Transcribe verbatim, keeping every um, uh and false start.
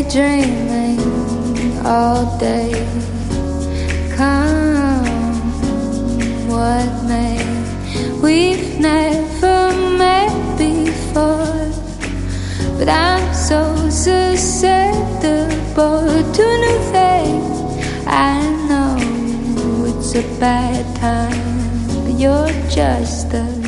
daydreaming all day. Come what may, we've never met before, but I'm so susceptible to new things. I know it's a bad time, but you're just the